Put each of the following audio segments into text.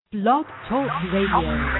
Blog Talk Radio.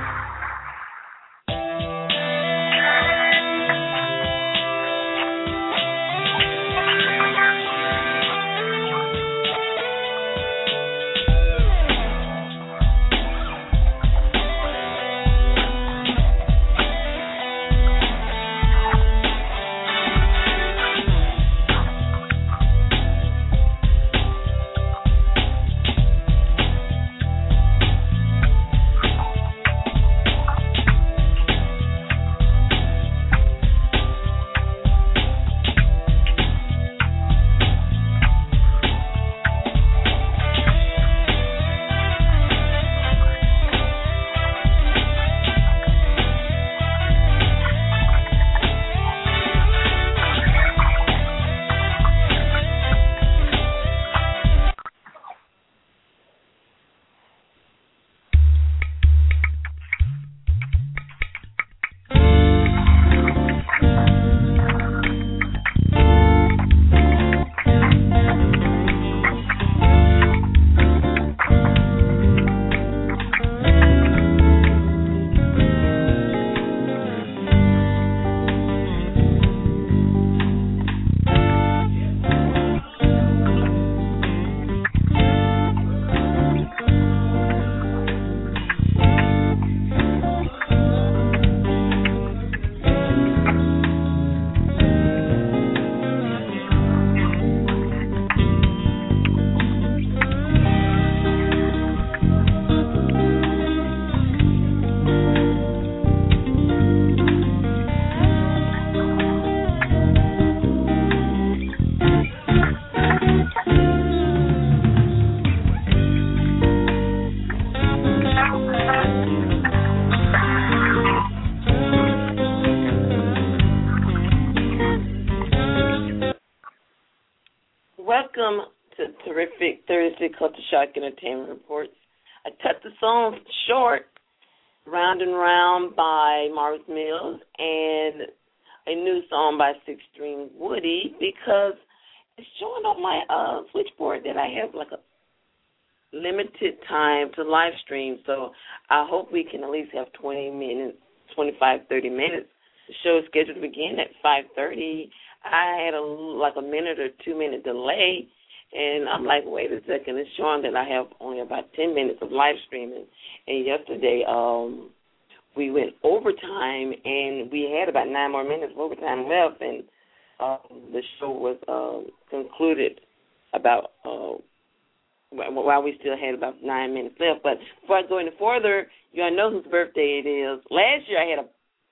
Welcome to Terrific Thursday Culture Shock Entertainment Reports. I cut the song short, Round and Round by Marvis Mills, and a new song by Six String Woody because it's showing on my switchboard that I have like a limited time to live stream. So I hope we can at least have 20 minutes, 25, 30 minutes. The show is scheduled to begin at 5:30. I had a minute or 2 minute delay, and I'm like, wait a second, it's showing that I have only about 10 minutes of live streaming. And yesterday we went overtime, and we had about 9 more minutes of overtime left, and the show was concluded about while we still had about 9 minutes left. But before I go any further, you all know whose birthday it is. Last year I had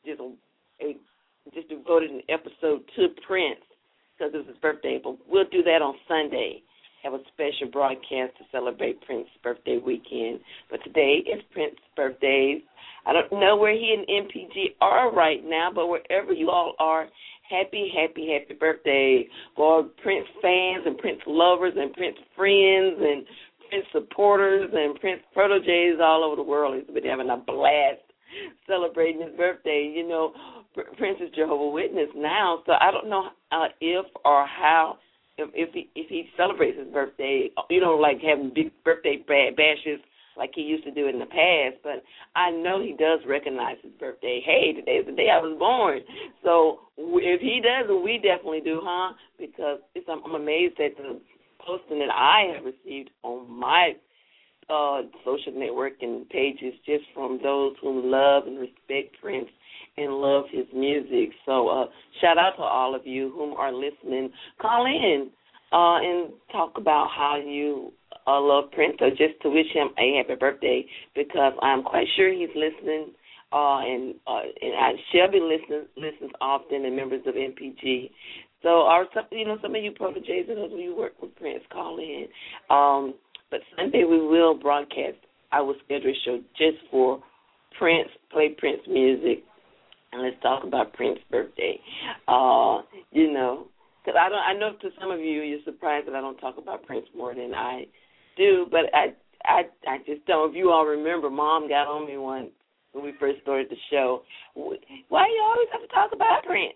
just devoted an episode to Prince because it was his birthday, but we'll do that on Sunday, have a special broadcast to celebrate Prince's birthday weekend. But today is Prince's birthday. I don't know where he and MPG are right now, but wherever you all are, happy, happy, happy birthday. For Prince fans and Prince lovers and Prince friends and Prince supporters and Prince proteges all over the world. He's been having a blast celebrating his birthday. You know, Prince is Jehovah's Witness now, so I don't know if or how, if he celebrates his birthday, like having big birthday bashes like he used to do in the past, but I know he does recognize his birthday. Hey, today's the day I was born. So if he does, we definitely do, huh? Because I'm amazed at the posting that I have received on my social networking pages just from those who love and respect Prince and love his music. So shout out to all of you whom are listening. Call in and talk about how you love Prince, or just to wish him a happy birthday, because I'm quite sure he's listening, and Shelby listens often, and members of MPG. So some of you proteges and those of you who work with Prince, call in. But Sunday we will broadcast. I will schedule a show just for Prince, play Prince music, and let's talk about Prince's birthday. Because I know to some of you, you're surprised that I don't talk about Prince more than I do, but I just don't. If you all remember, Mom got on me once when we first started the show. Why do you always have to talk about Prince?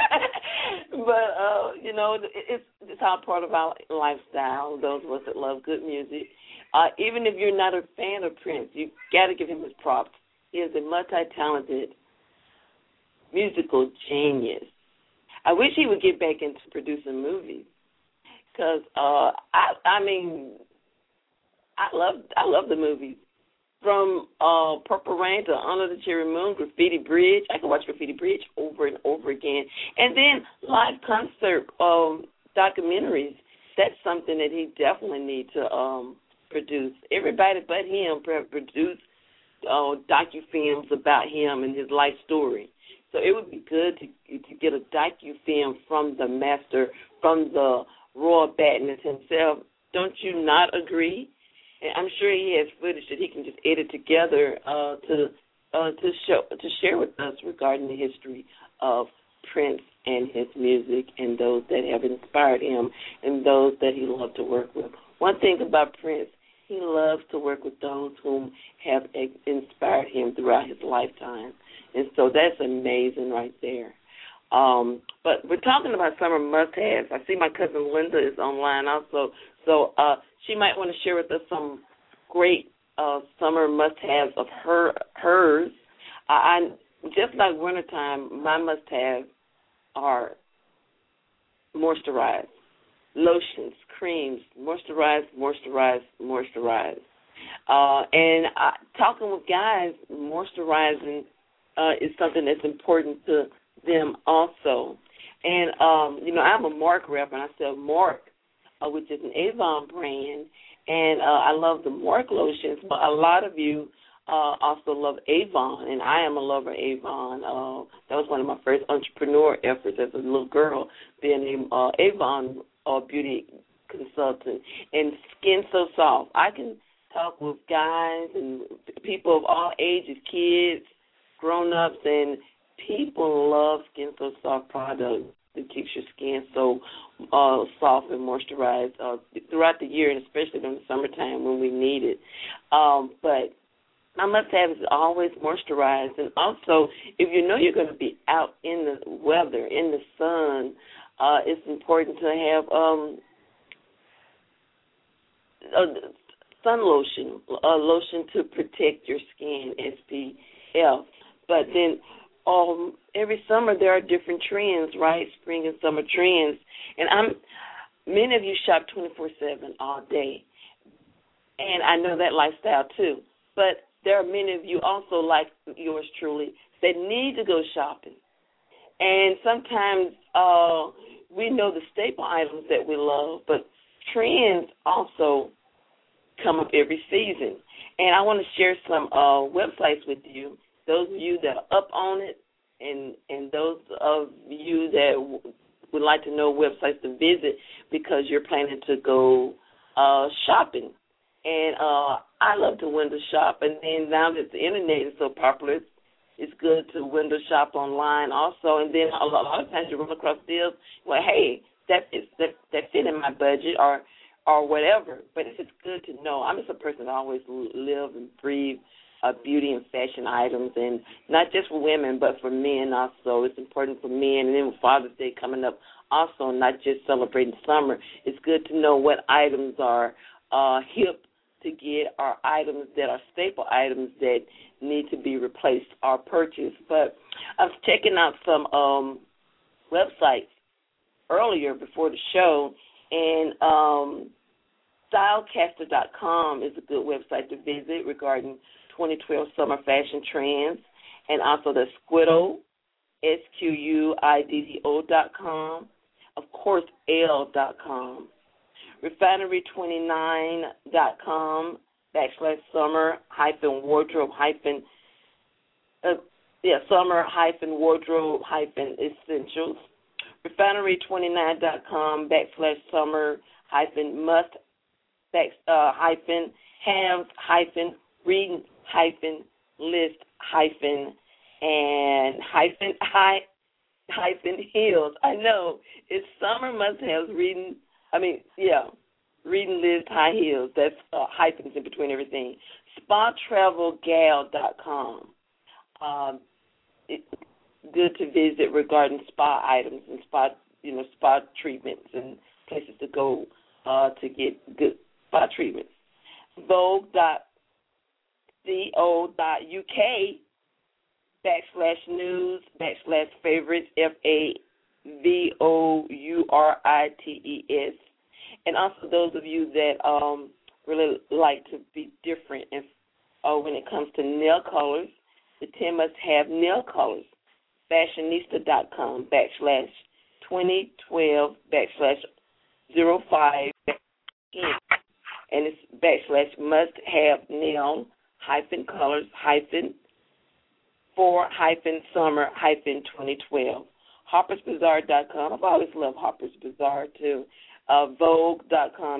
But, it's all part of our lifestyle, those of us that love good music. Even if you're not a fan of Prince, you've got to give him his props. He is a multi-talented musical genius. I wish he would get back into producing movies because, I love the movies. From Purple Rain to Under the Cherry Moon, Graffiti Bridge. I can watch Graffiti Bridge over and over again. And then live concert documentaries. That's something that he definitely needs to produce. Everybody but him produce docu-films about him and his life story. So it would be good to get a docu-film from the master, from the Royal Badness himself. Don't you not agree? And I'm sure he has footage that he can just edit together to share with us regarding the history of Prince and his music and those that have inspired him and those that he loved to work with. One thing about Prince, he loves to work with those whom have inspired him throughout his lifetime. And so that's amazing right there. But we're talking about summer must-haves. I see my cousin Linda is online also. So she might want to share with us some great summer must-haves of hers. I just like wintertime, my must-haves are moisturize, lotions, creams, moisturize. And talking with guys, moisturizing is something that's important to them also. And, I'm a Mark rep, and I sell Mark, which is an Avon brand, and I love the Mark lotions, but a lot of you also love Avon, and I am a lover of Avon. That was one of my first entrepreneur efforts as a little girl, being an Avon beauty consultant. And Skin So Soft. I can talk with guys and people of all ages, kids, grown-ups, and people love Skin So Soft products. It keeps your skin so soft and moisturized throughout the year, and especially during the summertime when we need it. But my must-have is always moisturized. And also, if you know you're going to be out in the weather, in the sun, it's important to have sun lotion, lotion to protect your skin, SPF. But then every summer there are different trends, right? Spring and summer trends. And many of you shop 24/7 all day. And I know that lifestyle too. But there are many of you also like yours truly that need to go shopping. And sometimes we know the staple items that we love, but trends also come up every season. And I want to share some websites with you. Those of you that are up on it, and those of you that would like to know websites to visit because you're planning to go shopping. And I love to window shop, and then now that the internet is so popular, it's good to window shop online also. And then a lot of times you run across deals, well, hey, that fit in my budget or whatever. But it's good to know. I'm just a person that always live and breathe beauty and fashion items, and not just for women, but for men also. It's important for men, and then with Father's Day coming up also, not just celebrating summer. It's good to know what items are hip to get, or items that are staple items that need to be replaced or purchased. But I was checking out some websites earlier before the show, and Stylecaster.com is a good website to visit regarding 2012 summer fashion trends, and also the Squiddo, SQUIDDO.com, of course, L.com, Refinery29.com, /summer-wardrobe summer-wardrobe-essentials, Refinery29.com, /summer-hams-list-and-heels. I know, it's summer must-haves, reading list high heels. That's hyphens in between everything. SpaTravelGal.com. It's good to visit regarding spa items and spa treatments and places to go to get good spa treatments. Vogue.co.uk/news/favorites FAVOURITES. And also those of you that really like to be different and when it comes to nail colors, the 10 must-have nail colors. Fashionista.com/2012/05 and it's /must-have nail-colors-for-summer-2012. Harper'sBazaar.com. I've always loved Harper's Bazaar too. Vogue.com,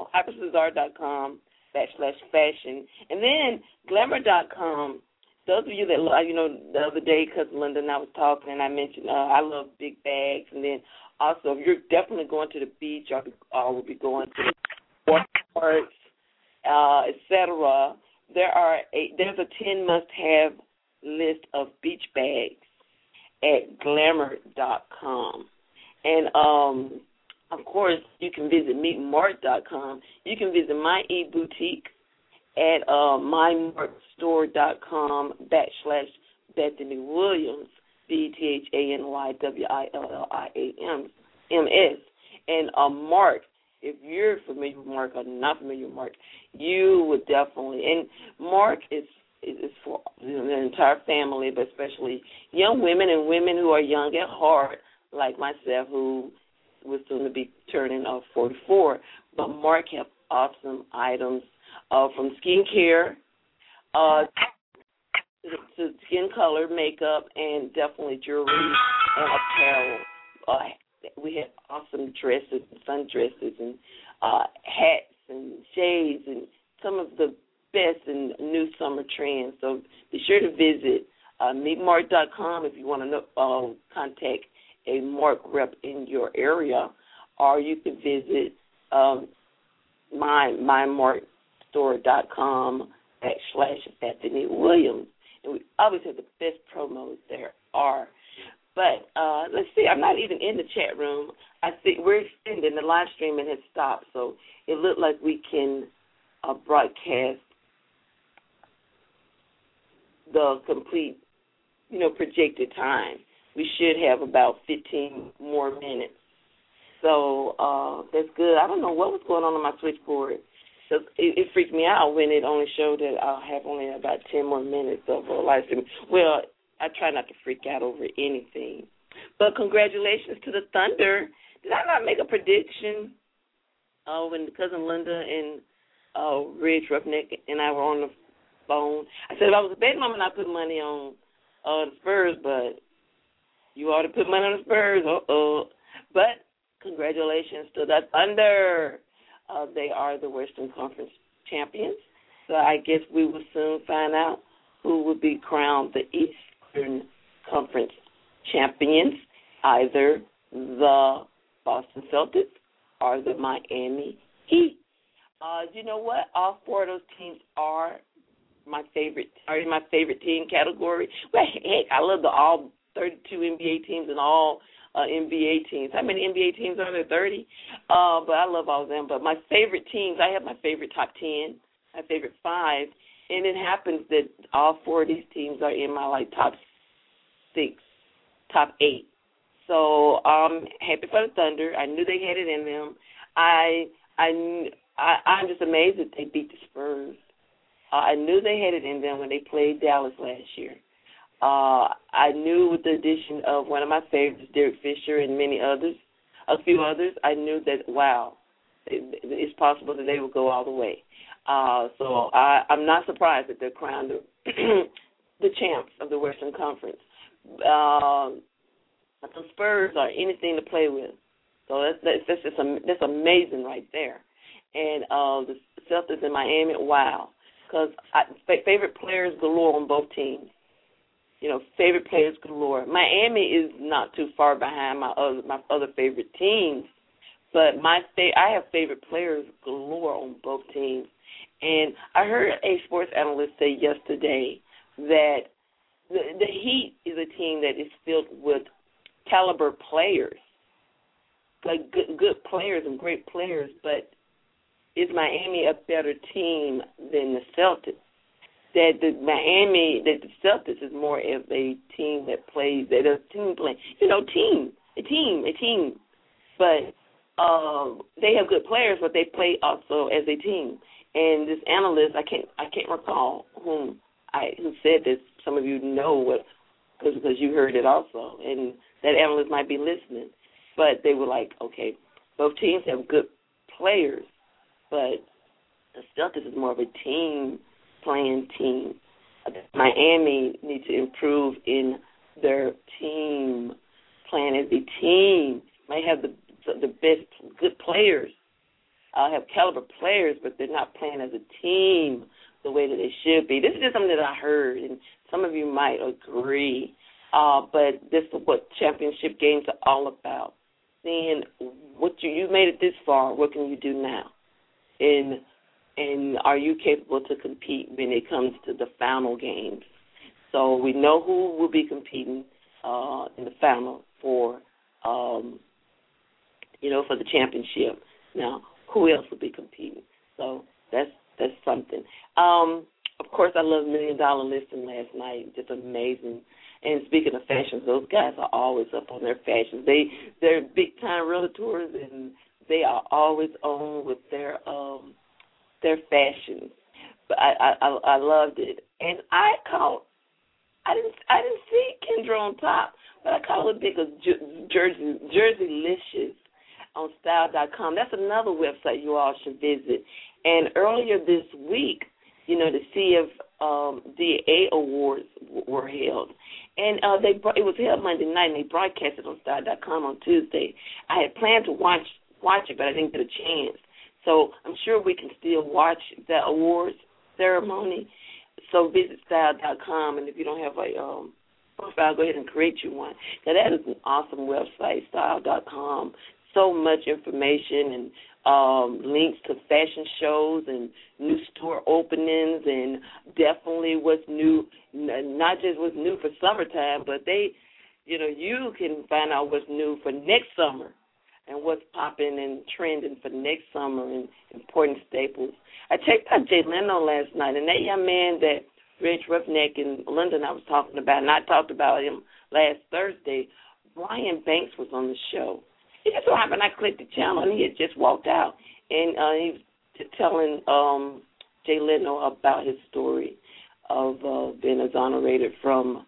Harper'sBazaar.com/fashion. And then Glamour.com. Those of you that, the other day, Cousin Linda and I was talking, and I mentioned I love big bags. And then also, if you're definitely going to the beach, I will be going to water parks, etc. There's a 10 must-have list of beach bags at Glamour.com. And, of course, you can visit MeetMart.com. You can visit my e-boutique at mymarkstore.com/Bethany Williams, BETHANYWILLIAMS. And Mark, if you're familiar with Mark or not familiar with Mark, you would definitely. And Mark is for the entire family, but especially young women and women who are young at heart, like myself, who was soon to be turning 44. But Mark have awesome items from skincare to skin color, makeup, and definitely jewelry and apparel. We have awesome dresses and sundresses and hats and shades and some of the best and new summer trends. So be sure to visit MeetMart.com if you want to contact a Mark rep in your area, or you can visit mymarkstore.com/Bethany Williams. And we always have the best promos there are. But let's see, I'm not even in the chat room. I think we're extending. The live streaming has stopped, so it looked like we can broadcast the complete, projected time. We should have about 15 more minutes. So that's good. I don't know what was going on my switchboard. So it freaked me out when it only showed that I'll have only about 10 more minutes of live streaming. Well, I try not to freak out over anything. But congratulations to the Thunder. Did I not make a prediction when Cousin Linda and Ridge Roughneck and I were on the phone? I said if I was a betting mom and I put money on the Spurs, but you ought to put money on the Spurs. But congratulations to the Thunder. They are the Western Conference champions. So I guess we will soon find out who will be crowned the Eastern Conference champions, either the Boston Celtics or the Miami Heat. You know what? All four of those teams are in my favorite team category. Well, heck, I love all 32 NBA teams and all NBA teams. How many NBA teams are there? 30? But I love all of them. But my favorite teams, I have my favorite top 10, my favorite 5, and it happens that all four of these teams are in my top 6, top 8. So I'm happy for the Thunder. I knew they had it in them. I'm just amazed that they beat the Spurs. I knew they had it in them when they played Dallas last year. I knew with the addition of one of my favorites, Derek Fisher, and a few others, I knew that, wow, it's possible that they will go all the way. So I'm not surprised that they're crowned the champs of the Western Conference. The Spurs are anything to play with. So that's amazing right there. And the Celtics in Miami, wow. Because favorite players galore on both teams. Favorite players galore. Miami is not too far behind my other favorite teams, but I have favorite players galore on both teams. And I heard a sports analyst say yesterday that the Heat is a team that is filled with caliber players, like good players and great players, but is Miami a better team than the Celtics? That the Celtics is more of a team that plays, that a team playing, a team. But they have good players, but they play also as a team. And this analyst, I can't recall who said this. Some of you know what, because you heard it also, and that analyst might be listening. But they were like, okay, both teams have good players, but the Celtics is more of a team-playing team. Miami needs to improve in their team, playing as a team. Might have the best good players, have caliber players, but they're not playing as a team the way that they should be. This is just something that I heard, and some of you might agree. But this is what championship games are all about. Seeing what you made it this far, what can you do now? And are you capable to compete when it comes to the final games? So we know who will be competing in the final for the championship. Now, who else will be competing? So that's something. Of course, I love $1 Million Listing last night. Just amazing. And speaking of fashions, those guys are always up on their fashions. They're big time realtors, and they are always on with their fashions. But I loved it, and I didn't see Kendra on top, but I caught a big of Jerseylicious on Style.com. That's another website you all should visit. And earlier this week, the CFDA Awards were held. And it was held Monday night, and they broadcast it on Style.com on Tuesday. I had planned to watch it, but I didn't get a chance. So I'm sure we can still watch the awards ceremony. So visit Style.com, and if you don't have a profile, go ahead and create you one. Now, that is an awesome website, Style.com. So much information and links to fashion shows and new store openings, and definitely what's new, not just what's new for summertime, but you can find out what's new for next summer and what's popping and trending for next summer and important staples. I checked out Jay Leno last night, and that young man that Rich Roughneck in London I was talking about, and I talked about him last Thursday, Brian Banks was on the show. It just so happened I clicked the channel, and he had just walked out, and he was telling Jay Leno about his story of being exonerated from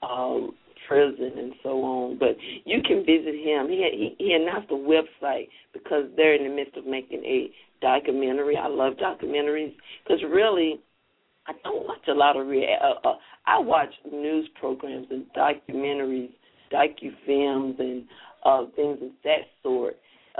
prison and so on. But you can visit him. He announced a website because they're in the midst of making a documentary. I love documentaries because really I don't watch a lot of I watch news programs and documentaries, docu-films, and things of that sort.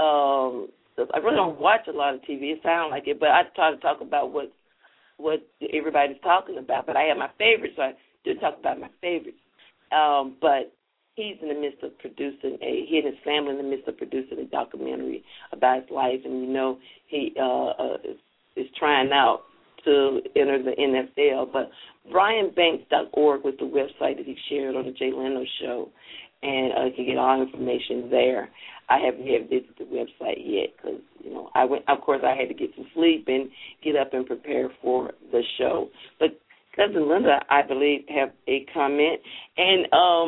I really don't watch a lot of TV. It sounds like it, but I try to talk about what everybody's talking about. But I have my favorites, so I do talk about my favorites. But he's in the midst of producing he and his family in the midst of producing a documentary about his life, and he is trying out to enter the NFL. But BrianBanks.org was the website that he shared on the Jay Leno show, and you can get all information there. I haven't yet visited the website yet because, of course, I had to get some sleep and get up and prepare for the show. But Cousin Linda, I believe, have a comment. And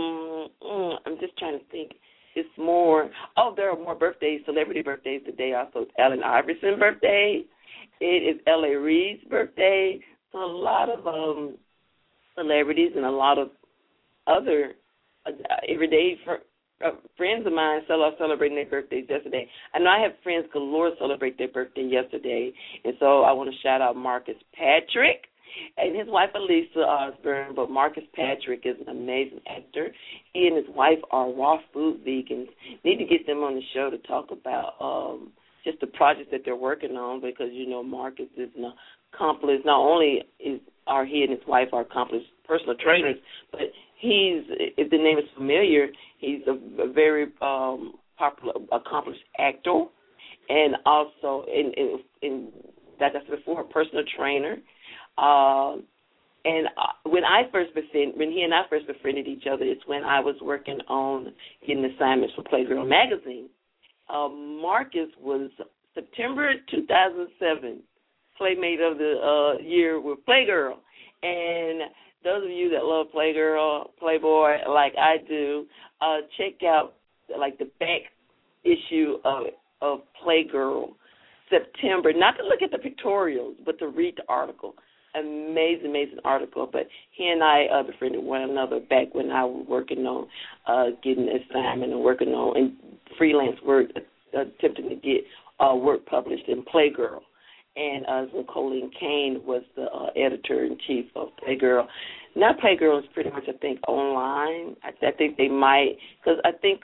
I'm just trying to think. It's more, there are more birthdays, celebrity birthdays today. Also, it's Allen Iverson's birthday. It is L.A. Reid's birthday. So a lot of celebrities and a lot of other everyday friends of mine are celebrating their birthdays yesterday. I know I have friends galore celebrate their birthday yesterday, and so I want to shout out Marcus Patrick and his wife Elisa Osborne. But Marcus Patrick is an amazing actor. He and his wife are raw food vegans. Need to get them on the show to talk about just the projects that they're working on, because Marcus is an accomplished. Not only are he and his wife are accomplished personal trainers, but if the name is familiar, he's a very popular, accomplished actor, and also in like I said before, a personal trainer. And when he and I first befriended each other, it's when I was working on getting assignments for Playgirl magazine. Marcus was September 2007 Playmate of the Year with Playgirl. And those of you that love Playgirl, Playboy, like I do, check out like the back issue of Playgirl, September. Not to look at the pictorials, but to read the article. Amazing article. But he and I befriended one another back when I was working on getting an assignment and working on and freelance work, attempting to get work published in Playgirl. And so Colleen Kane was the editor-in-chief of Playgirl. Now Playgirl is pretty much, I think, online. I think they might, because I think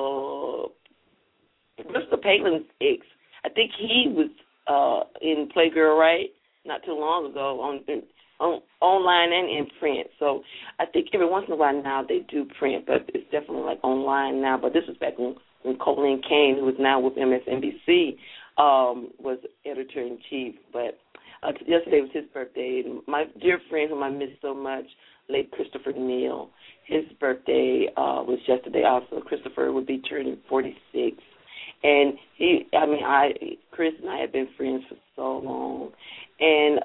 Mr. Palin's ex, I think he was in Playgirl, right? Not too long ago on online and in print. So I think every once in a while now they do print, but it's definitely like online now. But this was back when Colleen Kane, who is now with MSNBC, was editor-in-chief. But yesterday was his birthday. And my dear friend whom I miss so much, late Christopher Neal, his birthday was yesterday also. Christopher would be turning 46. And Chris and I have been friends for so long. And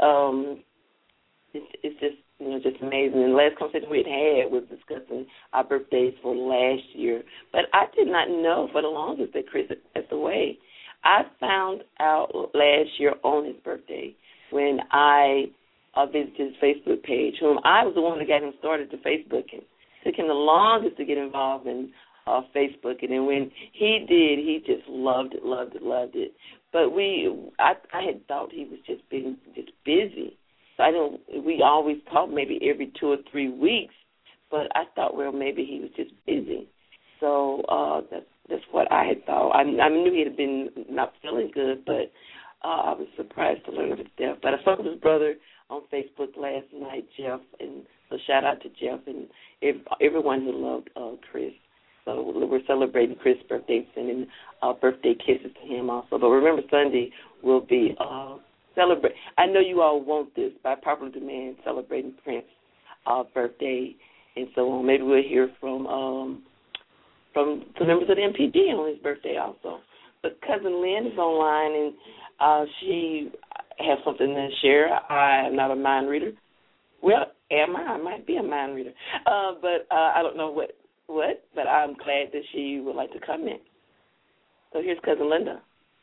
it's just, just amazing. And the last conversation we had was discussing our birthdays for last year. But I did not know for the longest that Chris had passed away. I found out last year on his birthday when I visited his Facebook page, whom I was the one that got him started to Facebooking. It took him the longest to get involved in Facebook, and then when he did, he just loved it. But I had thought he was just being just busy. So we always talk maybe every 2 or 3 weeks, but I thought, well, maybe he was just busy. So that's what I had thought. I knew he had been not feeling good, but I was surprised to learn of his death. But I spoke with his brother on Facebook last night, Jeff, and so shout out to Jeff and everyone who loved Chris. So we're celebrating Chris' birthday, sending birthday kisses to him also. But remember, Sunday will be celebrate. I know you all want this by popular demand, celebrating Prince's birthday and so on. Maybe we'll hear from the members of the MPD on his birthday also. But Cousin Lynn is online, and she has something to share. I am not a mind reader. Well, am I? I might be a mind reader. But I don't know what, but I'm glad that she would like to comment. So here's Cousin Linda.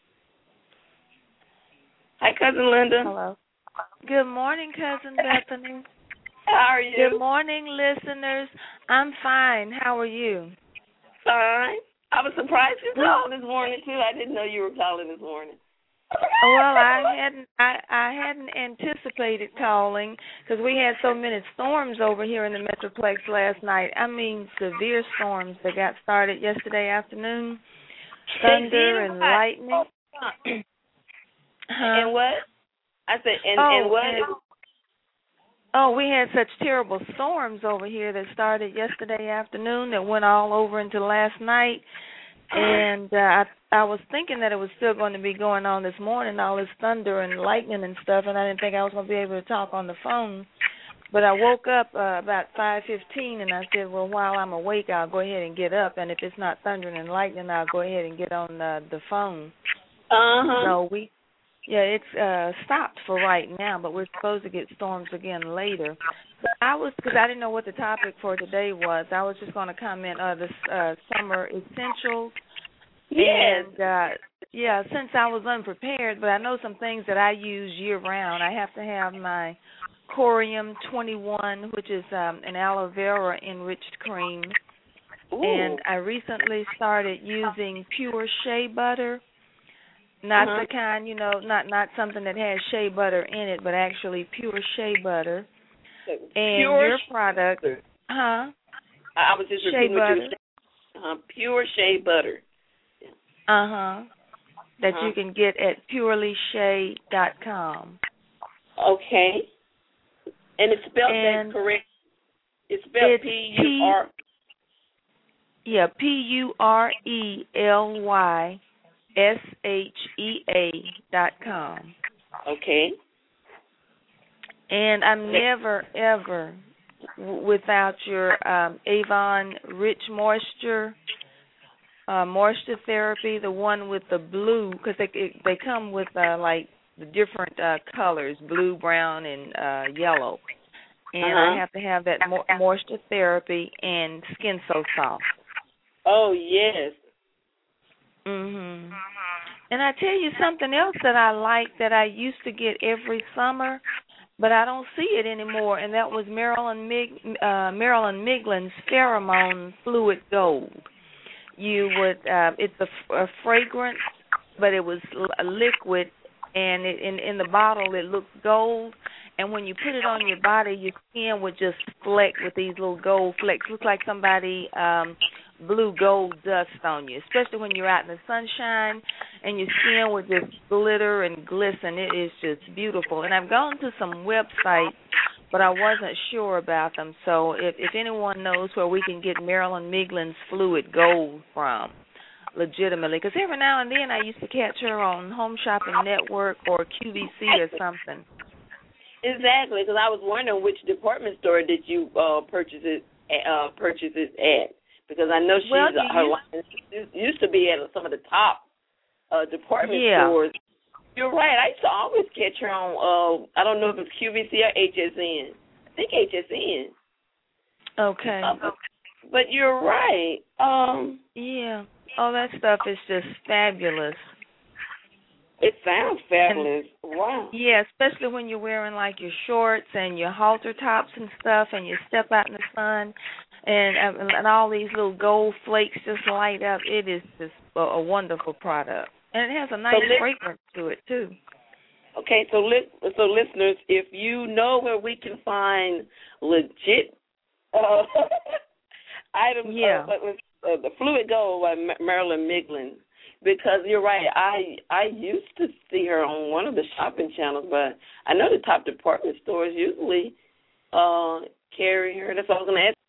Hi, Cousin Linda. Hello. Good morning, Cousin Bethany. How are you? Good morning, listeners. I'm fine. How are you? Fine. I was surprised you called this morning, too. I didn't know you were calling this morning. Well, I hadn't anticipated calling because we had so many storms over here in the Metroplex last night. I mean, severe storms that got started yesterday afternoon. Thunder and lightning. And what? I said, and what? Oh, we had such terrible storms over here that started yesterday afternoon that went all over into last night. And I was thinking that it was still going to be going on this morning, all this thunder and lightning and stuff, and I didn't think I was going to be able to talk on the phone. But I woke up about 5:15, and I said, well, while I'm awake, I'll go ahead and get up, and if it's not thundering and lightning, I'll go ahead and get on the phone. So it's stopped for right now, but we're supposed to get storms again later. But because I didn't know what the topic for today was, I was just going to comment on the summer essentials. Yes. And, since I was unprepared, but I know some things that I use year-round. I have to have my Corium 21, which is an aloe vera enriched cream. Ooh. And I recently started using pure shea butter. Not the kind, not something that has shea butter in it, but actually pure shea butter. And pure your product, I was just repeating what you were saying. Pure shea butter. That you can get at purelyshea.com. Okay. And it's spelled that correct? It's spelled P-U-R... Yeah, PURELYSHEA.com. Okay. And I'm never, ever without your Avon Rich Moisture moisture therapy, the one with the blue, because they come with like the different colors, blue, brown, and yellow. And I have to have that moisture therapy and Skin So Soft. Oh, yes. Mhm. And I tell you something else that I like that I used to get every summer, but I don't see it anymore, and that was Marilyn Miglin's Pheromone Fluid Gold. You would it's a fragrance, but it was a liquid, and in the bottle it looked gold. And when you put it on your body, your skin would just fleck with these little gold flecks. Look like somebody blew gold dust on you, especially when you're out in the sunshine, and your skin would just glitter and glisten. It is just beautiful. And I've gone to some websites, but I wasn't sure about them. So if anyone knows where we can get Marilyn Miglin's Fluid Gold from, legitimately, because every now and then I used to catch her on Home Shopping Network or QVC or something. Exactly, because I was wondering which department store did you purchase it at? Because I know she used to be at some of the top department stores. You're right. I used to always catch her on, I don't know if it's QVC or HSN. I think HSN. Okay. But you're right. Yeah. Oh, that stuff is just fabulous. It sounds fabulous. Wow. Yeah, especially when you're wearing like your shorts and your halter tops and stuff, and you step out in the sun, and all these little gold flakes just light up. It is just a wonderful product, and it has a nice fragrance to it too. Okay, so listeners, if you know where we can find legit items, the Fluid Gold by Marilyn Miglin. Because you're right, I used to see her on one of the shopping channels, but I know the top department stores usually carry her. That's what I was going to ask